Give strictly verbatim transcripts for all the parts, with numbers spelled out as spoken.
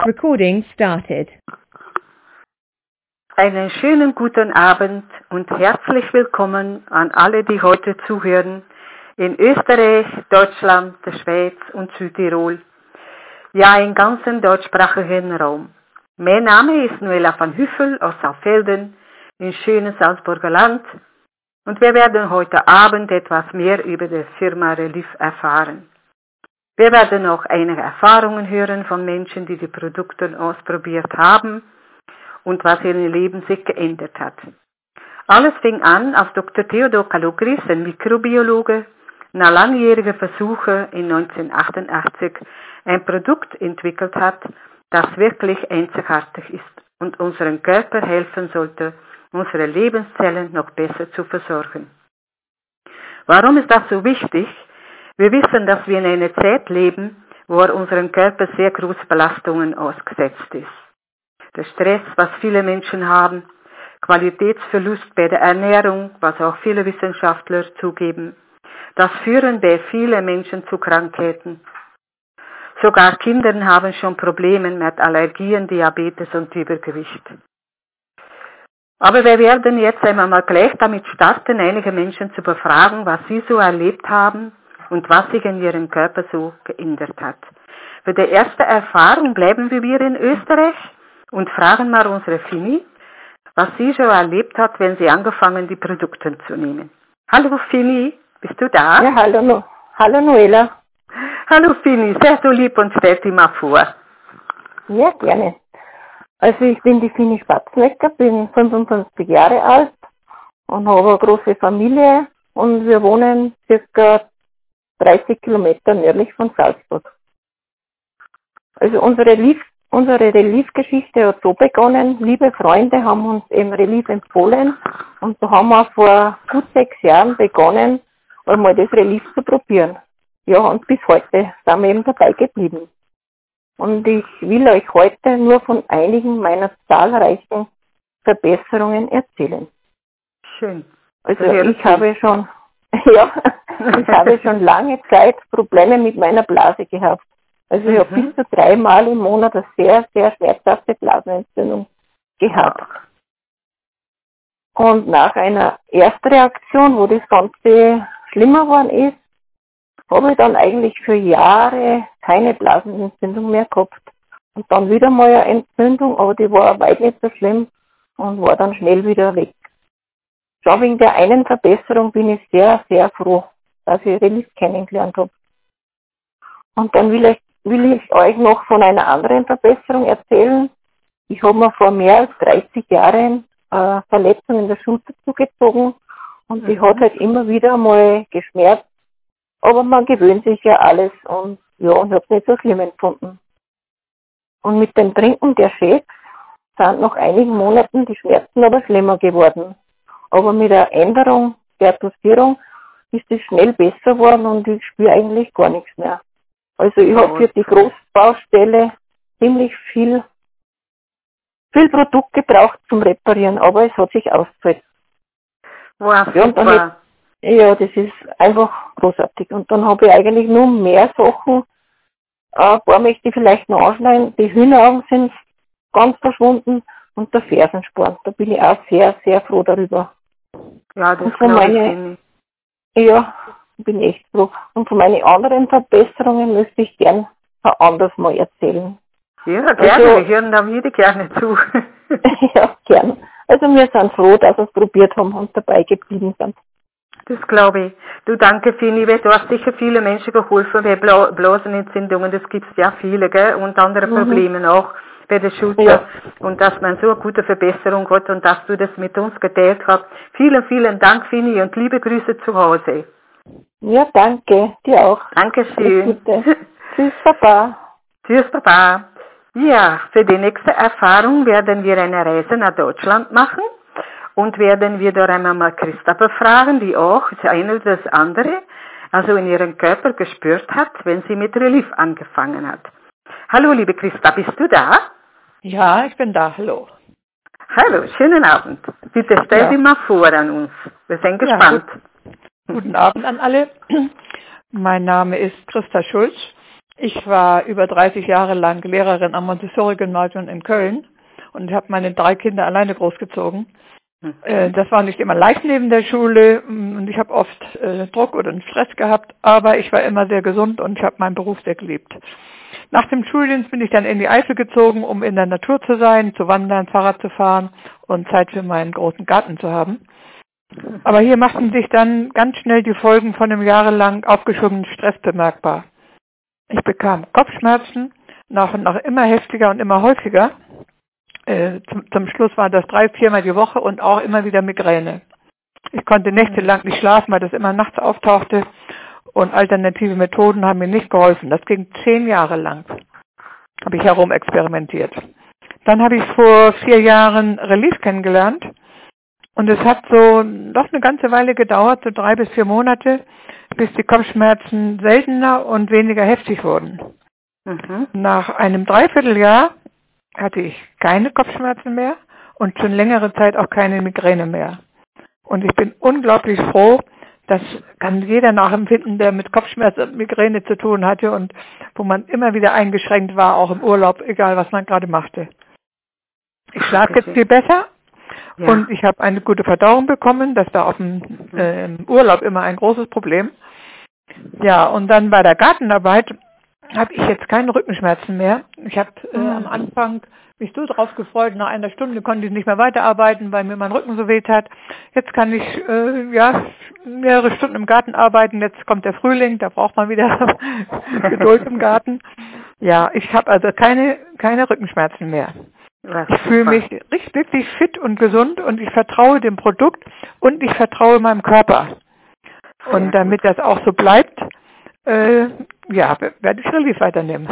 Recording started. Einen schönen guten Abend und herzlich willkommen an alle, die heute zuhören, in Österreich, Deutschland, der Schweiz und Südtirol. Ja, im ganzen deutschsprachigen Raum. Mein Name ist Noela van Hüffel aus Saalfelden im schönen Salzburger Land und wir werden heute Abend etwas mehr über die Firma Relief erfahren. Wir werden auch einige Erfahrungen hören von Menschen, die die Produkte ausprobiert haben und was in ihrem Leben sich geändert hat. Alles fing an, als Doktor Theodor Kalogris, ein Mikrobiologe, nach langjährigen Versuchen in neunzehnhundertachtundachtzig ein Produkt entwickelt hat, das wirklich einzigartig ist und unserem Körper helfen sollte, unsere Lebenszellen noch besser zu versorgen. Warum ist das so wichtig? Wir wissen, dass wir in einer Zeit leben, wo unserem Körper sehr große Belastungen ausgesetzt ist. Der Stress, was viele Menschen haben, Qualitätsverlust bei der Ernährung, was auch viele Wissenschaftler zugeben, das führen bei vielen Menschen zu Krankheiten. Sogar Kinder haben schon Probleme mit Allergien, Diabetes und Übergewicht. Aber wir werden jetzt einmal mal gleich damit starten, einige Menschen zu befragen, was sie so erlebt haben und was sich in ihrem Körper so geändert hat. Für die erste Erfahrung bleiben wir in Österreich und fragen mal unsere Fini, was sie schon erlebt hat, wenn sie angefangen, die Produkte zu nehmen. Hallo Fini, bist du da? Ja, hallo, no hallo Noela. Hallo Fini, sehr so lieb und stell dich mal vor. Ja, gerne. Also ich bin die Fini Spatznecker, bin fünfundfünfzig Jahre alt und habe eine große Familie und wir wohnen circa dreißig Kilometer nördlich von Salzburg. Also unsere Relief, unsere Relief-Geschichte hat so begonnen, liebe Freunde haben uns eben Relief empfohlen und so haben wir vor gut sechs Jahren begonnen, einmal das Relief zu probieren. Ja, und bis heute sind wir eben dabei geblieben. Und ich will euch heute nur von einigen meiner zahlreichen Verbesserungen erzählen. Schön. Also ich habe schon, ja, ich habe schon lange Zeit Probleme mit meiner Blase gehabt. Also ich mhm. habe bis zu dreimal im Monat eine sehr, sehr schmerzhafte Blasenentzündung gehabt. Und nach einer Erstreaktion, wo das Ganze schlimmer geworden ist, habe ich dann eigentlich für Jahre keine Blasenentzündung mehr gehabt. Und dann wieder mal eine Entzündung, aber die war weit nicht so schlimm und war dann schnell wieder weg. Schon wegen der einen Verbesserung bin ich sehr, sehr froh, dass ich Relief kennengelernt habe. Und dann will ich, will ich euch noch von einer anderen Verbesserung erzählen. Ich habe mir vor mehr als dreißig Jahren äh, Verletzung in der Schulter zugezogen und die mhm. hat halt immer wieder mal geschmerzt. Aber man gewöhnt sich ja alles und ja, und habe es nicht so schlimm empfunden. Und mit dem Trinken der Shakes sind nach einigen Monaten die Schmerzen aber schlimmer geworden. Aber mit der Änderung der Dosierung ist es schnell besser geworden und ich spüre eigentlich gar nichts mehr. Also ich habe für die Großbaustelle ziemlich viel, viel Produkt gebraucht zum Reparieren, aber es hat sich ausgezahlt. Wow, ja, und dann hätte, ja, das ist einfach großartig. Und dann habe ich eigentlich nur mehr Sachen, ein paar möchte ich vielleicht noch anschneiden. Die Hühneraugen sind ganz verschwunden und der Fersensporn. Da bin ich auch sehr, sehr froh darüber. Ja, das glaube ich. Ja, bin echt froh. Und von meinen anderen Verbesserungen möchte ich gern ein anderes Mal erzählen. Ja, gerne. Also, wir hören da wieder gerne zu. Ja, gern. Also wir sind froh, dass wir es probiert haben und dabei geblieben sind. Das glaube ich. Du, danke Fini, du hast sicher viele Menschen geholfen bei Bla Blasenentzündungen, das gibt es ja viele, gell? Und andere mhm. Probleme auch bei der Schulter. Ja. Und dass man so eine gute Verbesserung hat und dass du das mit uns geteilt hast. Vielen, vielen Dank, Fini, und liebe Grüße zu Hause. Ja, danke. Dir auch. Dankeschön. Tschüss, Papa. Tschüss, Papa. Ja, für die nächste Erfahrung werden wir eine Reise nach Deutschland machen. Und werden wir da einmal mal Christa befragen, die auch das eine oder das andere, also in ihrem Körper gespürt hat, wenn sie mit Relief angefangen hat. Hallo, liebe Christa, bist du da? Ja, ich bin da, hallo. Hallo, schönen Abend. Bitte stell ja. dich mal vor an uns. Wir sind gespannt. Ja, gut. Guten Abend an alle. Mein Name ist Christa Schulz. Ich war über dreißig Jahre lang Lehrerin am Montessori-Gymnasium in Köln und habe meine drei Kinder alleine großgezogen. Mhm. Das war nicht immer leicht neben der Schule und ich habe oft äh, Druck oder einen Stress gehabt, aber ich war immer sehr gesund und ich habe meinen Beruf sehr geliebt. Nach dem Schuldienst bin ich dann in die Eifel gezogen, um in der Natur zu sein, zu wandern, Fahrrad zu fahren und Zeit für meinen großen Garten zu haben. Aber hier machten sich dann ganz schnell die Folgen von einem jahrelang aufgeschobenen Stress bemerkbar. Ich bekam Kopfschmerzen, nach und nach immer heftiger und immer häufiger. Äh, zum, zum Schluss war das drei, viermal die Woche und auch immer wieder Migräne. Ich konnte nächtelang nicht schlafen, weil das immer nachts auftauchte und alternative Methoden haben mir nicht geholfen. Das ging zehn Jahre lang, habe ich herumexperimentiert. Dann habe ich vor vier Jahren Relief kennengelernt und es hat so doch eine ganze Weile gedauert, so drei bis vier Monate, bis die Kopfschmerzen seltener und weniger heftig wurden. Mhm. Nach einem Dreivierteljahr hatte ich keine Kopfschmerzen mehr und schon längere Zeit auch keine Migräne mehr. Und ich bin unglaublich froh, das kann jeder nachempfinden, der mit Kopfschmerzen und Migräne zu tun hatte und wo man immer wieder eingeschränkt war, auch im Urlaub, egal was man gerade machte. Ich schlafe jetzt viel besser ja. Und ich habe eine gute Verdauung bekommen, das war auf dem äh, im Urlaub immer ein großes Problem. Ja, und dann bei der Gartenarbeit habe ich jetzt keine Rückenschmerzen mehr. Ich habe äh, am Anfang mich so drauf gefreut, nach einer Stunde konnte ich nicht mehr weiterarbeiten, weil mir mein Rücken so weht hat. Jetzt kann ich äh, ja mehrere Stunden im Garten arbeiten. Jetzt kommt der Frühling, da braucht man wieder Geduld im Garten. Ja, ich habe also keine keine Rückenschmerzen mehr. Ich fühle mich richtig, wirklich fit und gesund und ich vertraue dem Produkt und ich vertraue meinem Körper. Und damit das auch so bleibt, äh, ja, werde ich Relief weiternehmen.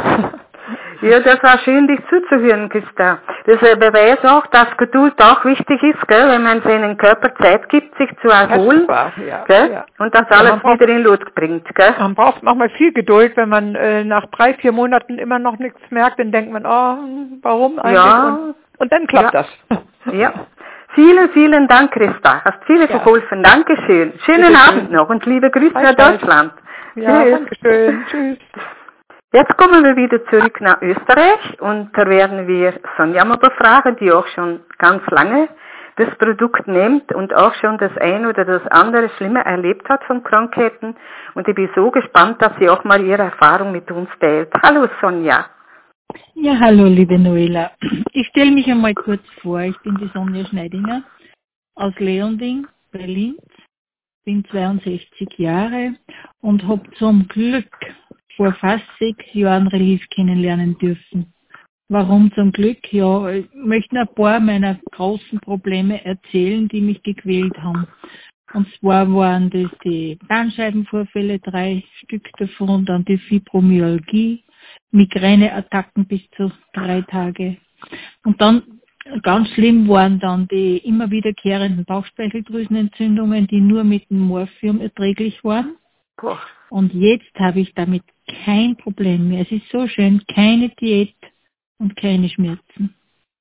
Ja, das war schön, dich zuzuhören, Christa. Das äh, beweist auch, dass Geduld auch wichtig ist, gell, wenn man seinen Körper Zeit gibt, sich zu erholen, war, ja, gell, ja. Und das alles ja, wieder in Lot bringt. Gell? Man braucht manchmal viel Geduld, wenn man äh, nach drei, vier Monaten immer noch nichts merkt, dann denkt man, oh, warum eigentlich? Ja. Und, und dann klappt ja. das. Ja. Vielen, vielen Dank, Christa. Hast viele ja. verholfen. Dankeschön. Schönen Bitte Abend schön. Noch und liebe Grüße nach Deutschland. Ja, Tschüss. Dankeschön. Tschüss. Jetzt kommen wir wieder zurück nach Österreich und da werden wir Sonja mal befragen, die auch schon ganz lange das Produkt nimmt und auch schon das eine oder das andere Schlimme erlebt hat von Krankheiten. Und ich bin so gespannt, dass sie auch mal ihre Erfahrung mit uns teilt. Hallo Sonja. Ja, hallo liebe Noela. Ich stelle mich einmal kurz vor. Ich bin die Sonja Schneidinger aus Leonding, Berlin. Bin zweiundsechzig Jahre und habe zum Glück vor fast sechs Jahren Relief kennenlernen dürfen. Warum zum Glück? Ja, ich möchte ein paar meiner großen Probleme erzählen, die mich gequält haben. Und zwar waren das die Bandscheibenvorfälle, drei Stück davon, dann die Fibromyalgie, Migräneattacken bis zu drei Tage. Und dann ganz schlimm waren dann die immer wiederkehrenden Bauchspeicheldrüsenentzündungen, die nur mit dem Morphium erträglich waren. Boah. Und jetzt habe ich damit kein Problem mehr. Es ist so schön, keine Diät und keine Schmerzen.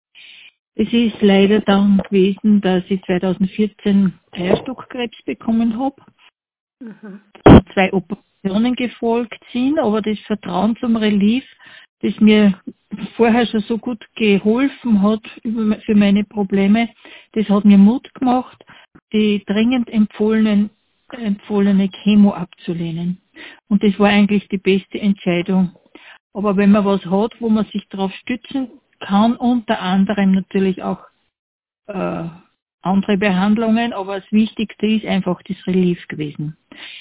Es ist leider dann gewesen, dass ich zweitausendvierzehn Eierstockkrebs bekommen habe. Mhm. Zwei Operationen gefolgt sind, aber das Vertrauen zum Relief, das mir vorher schon so gut geholfen hat für meine Probleme, das hat mir Mut gemacht, die dringend empfohlenen, empfohlene Chemo abzulehnen. Und das war eigentlich die beste Entscheidung. Aber wenn man was hat, wo man sich darauf stützen kann, unter anderem natürlich auch äh, andere Behandlungen, aber das Wichtigste ist einfach das Relief gewesen.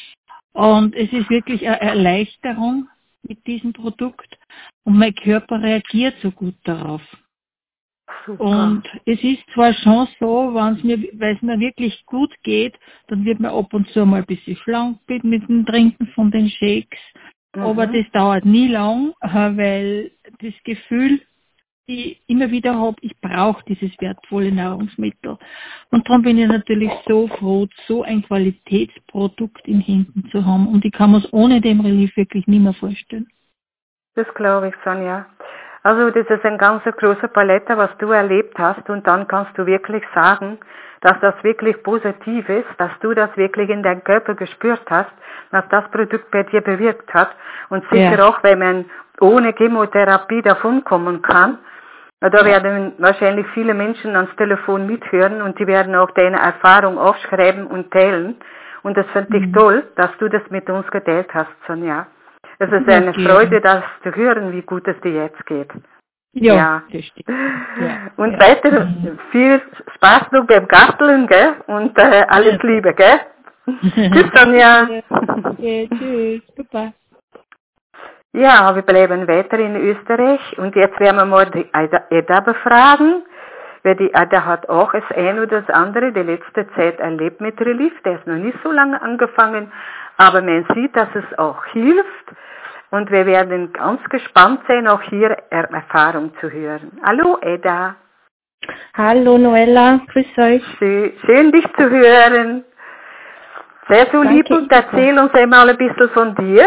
Und es ist wirklich eine Erleichterung mit diesem Produkt und mein Körper reagiert so gut darauf. Super. Und es ist zwar schon so, wenn's mir, weil es mir wirklich gut geht, dann wird man ab und zu mal ein bisschen schlank mit dem Trinken von den Shakes. Mhm. Aber das dauert nie lang, weil das Gefühl, ich immer wieder habe, ich brauche dieses wertvolle Nahrungsmittel. Und darum bin ich natürlich so froh, so ein Qualitätsprodukt in Händen zu haben. Und ich kann mir es ohne dem Relief wirklich nicht mehr vorstellen. Das glaube ich, Sonja. Also das ist eine ganz große Palette, was du erlebt hast, und dann kannst du wirklich sagen, dass das wirklich positiv ist, dass du das wirklich in deinem Körper gespürt hast, was das Produkt bei dir bewirkt hat, und sicher Ja. auch, wenn man ohne Chemotherapie davonkommen kann. Da werden wahrscheinlich viele Menschen ans Telefon mithören und die werden auch deine Erfahrung aufschreiben und teilen. Und das finde ich Mhm. toll, dass du das mit uns geteilt hast, Sonja. Es ist Ja, eine gerne. Freude, das zu hören, wie gut es dir jetzt geht. Ja, Ja. das stimmt. Ja, Und ja. weiter Mhm. viel Spaß noch beim Garteln, gell? Und äh, alles Ja. Liebe, gell? Tschüss, Danke Sonja. dir. Okay, tschüss. Super. Ja, wir bleiben weiter in Österreich und jetzt werden wir mal die Edda befragen, weil die Edda hat auch das ein oder das andere die letzte Zeit erlebt mit Relief. Der ist noch nicht so lange angefangen, aber man sieht, dass es auch hilft und wir werden ganz gespannt sein, auch hier Erfahrung zu hören. Hallo Edda. Hallo Noella, grüß euch. Schön, schön dich zu hören. Sei so Danke, lieb und erzähl uns einmal ein bisschen von dir.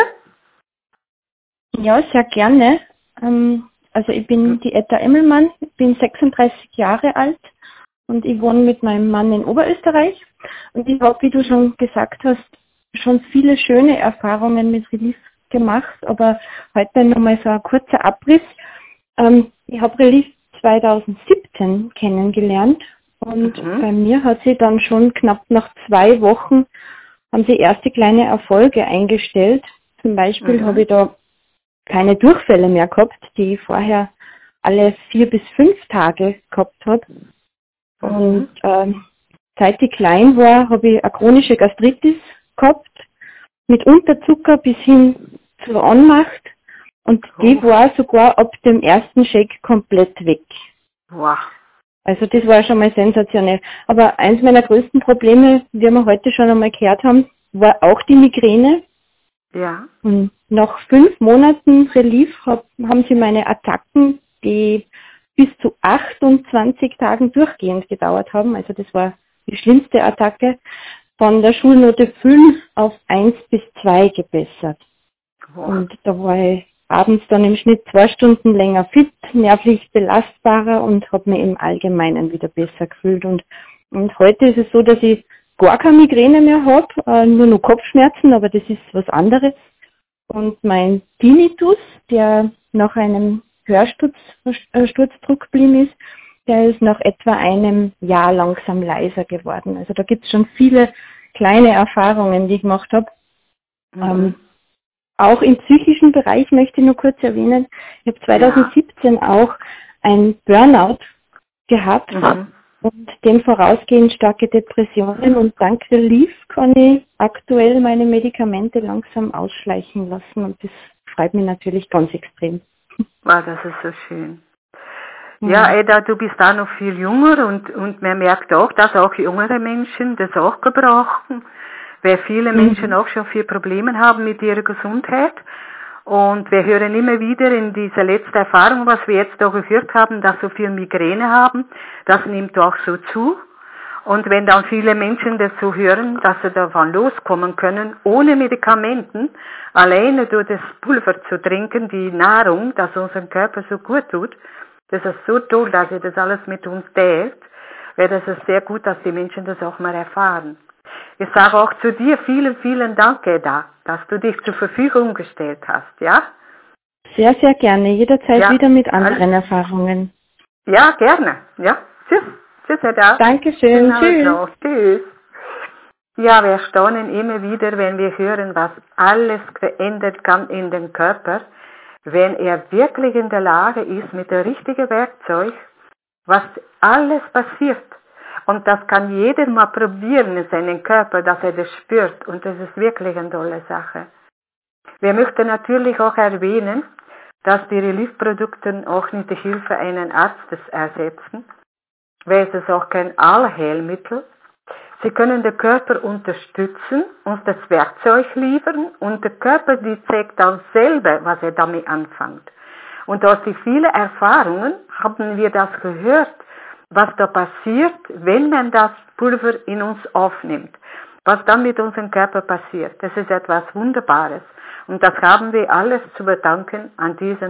Ja, sehr gerne. Ähm, also ich bin die Etta Emmelmann, ich bin sechsunddreißig Jahre alt und ich wohne mit meinem Mann in Oberösterreich. Und ich habe, wie du schon gesagt hast, schon viele schöne Erfahrungen mit Relief gemacht, aber heute nochmal so ein kurzer Abriss. Ähm, ich habe Relief zweitausendsiebzehn kennengelernt und Mhm. bei mir hat sie dann schon knapp nach zwei Wochen haben sie erste kleine Erfolge eingestellt. Zum Beispiel Mhm. habe ich da keine Durchfälle mehr gehabt, die ich vorher alle vier bis fünf Tage gehabt habe. Und ähm, seit ich klein war, habe ich eine chronische Gastritis gehabt, mit Unterzucker bis hin zur Ohnmacht. Und die Oh. war sogar ab dem ersten Shake komplett weg. Wow. Also das war schon mal sensationell. Aber eins meiner größten Probleme, wie wir heute schon einmal gehört haben, war auch die Migräne. Ja. Und nach fünf Monaten Relief hab, haben sie meine Attacken, die bis zu achtundzwanzig Tagen durchgehend gedauert haben, also das war die schlimmste Attacke, von der Schulnote fünf auf eins bis zwei gebessert. Wow. Und da war ich abends dann im Schnitt zwei Stunden länger fit, nervlich belastbarer und habe mich im Allgemeinen wieder besser gefühlt. Und, und heute ist es so, dass ich gar keine Migräne mehr habe, äh, nur noch Kopfschmerzen, aber das ist was anderes. Und mein Tinnitus, der nach einem Hörsturz äh, Sturzdruck geblieben ist, der ist nach etwa einem Jahr langsam leiser geworden. Also da gibt es schon viele kleine Erfahrungen, die ich gemacht habe. Mhm. Ähm, auch im psychischen Bereich möchte ich nur kurz erwähnen, ich habe zweitausendsiebzehn ja. auch ein Burnout gehabt. Mhm. Und dem vorausgehend starke Depressionen, und dank Relief kann ich aktuell meine Medikamente langsam ausschleichen lassen und das freut mich natürlich ganz extrem. Wow, das ist so schön. Ja, Edda, du bist da noch viel jünger und, und man merkt auch, dass auch jüngere Menschen das auch gebrauchen, weil viele Mhm. Menschen auch schon viel Probleme haben mit ihrer Gesundheit. Und wir hören immer wieder in dieser letzten Erfahrung, was wir jetzt auch gehört haben, dass so viel Migräne haben, das nimmt auch so zu. Und wenn dann viele Menschen dazu hören, dass sie davon loskommen können, ohne Medikamenten, alleine durch das Pulver zu trinken, die Nahrung, das unseren Körper so gut tut, das ist so toll, dass ihr das alles mit uns teilt, weil das ist sehr gut, dass die Menschen das auch mal erfahren. Ich sage auch zu dir vielen, vielen Dank, Edda, dass du dich zur Verfügung gestellt hast, ja? Sehr, sehr gerne. Jederzeit Ja. wieder mit anderen Erfahrungen. Ja, gerne. Ja, tschüss. Tschüss, Edda. Dankeschön. Tschüss. Noch. Tschüss. Ja, wir staunen immer wieder, wenn wir hören, was alles verändert kann in den Körper, wenn er wirklich in der Lage ist, mit dem richtigen Werkzeug, was alles passiert. Und das kann jeder mal probieren in seinem Körper, dass er das spürt. Und das ist wirklich eine tolle Sache. Wir möchten natürlich auch erwähnen, dass die Reliefprodukte auch nicht die Hilfe eines Arztes ersetzen, weil es ist auch kein Allheilmittel. Sie können den Körper unterstützen, uns das Werkzeug liefern und der Körper, die zeigt dann selber, was er damit anfängt. Und aus den vielen Erfahrungen haben wir das gehört, was da passiert, wenn man das Pulver in uns aufnimmt. Was dann mit unserem Körper passiert. Das ist etwas Wunderbares. Und das haben wir alles zu bedanken an diesen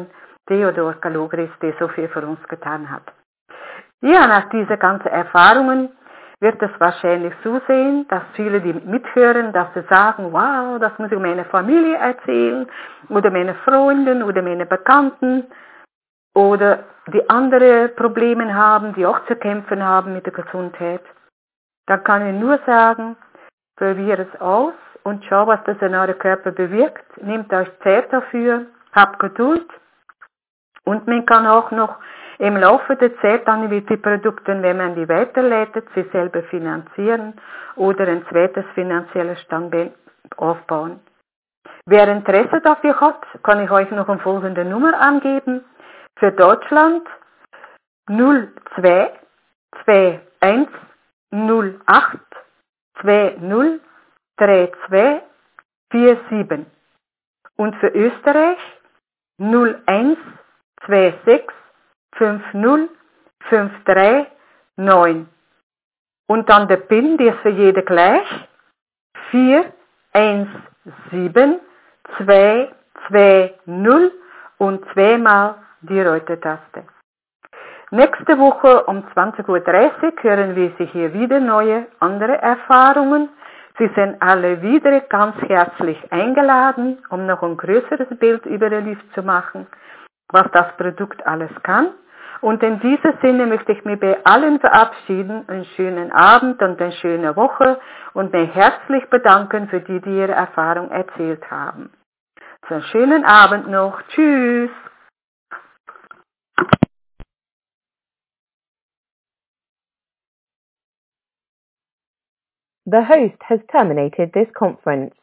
Theodor Kalogris, der so viel für uns getan hat. Ja, nach diesen ganzen Erfahrungen wird es wahrscheinlich so sehen, dass viele, die mithören, dass sie sagen, wow, das muss ich meiner Familie erzählen oder meinen Freunden oder meinen Bekannten oder die andere Probleme haben, die auch zu kämpfen haben mit der Gesundheit. Dann kann ich nur sagen, probiert es aus und schau, was das in eurem Körper bewirkt. Nehmt euch Zeit dafür, habt Geduld und man kann auch noch im Laufe der Zeit dann mit den Produkten, wenn man die weiterleitet, sie selber finanzieren oder ein zweites finanzielles Standbein aufbauen. Wer Interesse dafür hat, kann ich euch noch eine folgende Nummer angeben. Für Deutschland null zwei zwei eins null acht zwei null drei zwei vier sieben und für Österreich null eins zwei sechs fünf null fünf drei neun und dann der PIN, der ist für jede gleich, vier eins sieben zwei zwei null und zweimal die rote Taste. Nächste Woche um zwanzig Uhr dreißig hören wir Sie hier wieder neue, andere Erfahrungen. Sie sind alle wieder ganz herzlich eingeladen, um noch ein größeres Bild über den Lift zu machen, was das Produkt alles kann. Und in diesem Sinne möchte ich mich bei allen verabschieden, einen schönen Abend und eine schöne Woche und mich herzlich bedanken für die, die ihre Erfahrung erzählt haben. So einen schönen Abend noch. Tschüss. The host has terminated this conference.